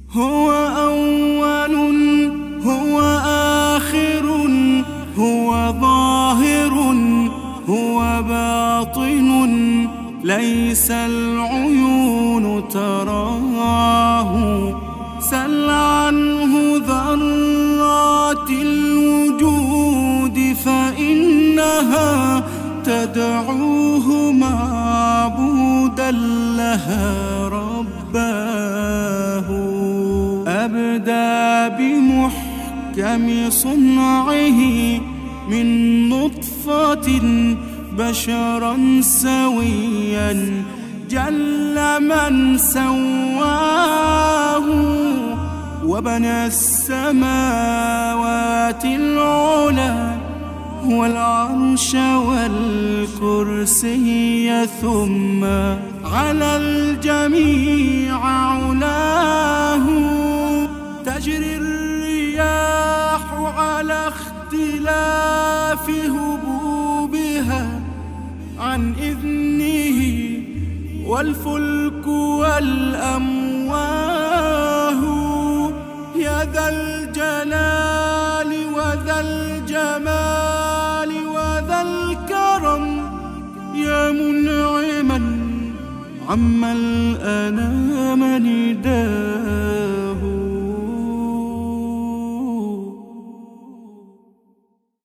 هو أول هو آخر هو ظاهر هو باطن ليس العيون تراه. سل عنه ذرات الوجود فإنها تدعوه معبودا لها رباه. أبدى بمحكم صنعه من نطفة بشرا سويا جل من سواه. وبنى السماوات العلى والعرش والكرسي ثم على الجميع علاه. تجري الرياح على اختلاف هبوبها عن إذنه والفلك والأمواه. يا ذا الجلال وذا الجمال وذا الكرم يا منعما عم الأنام نداه.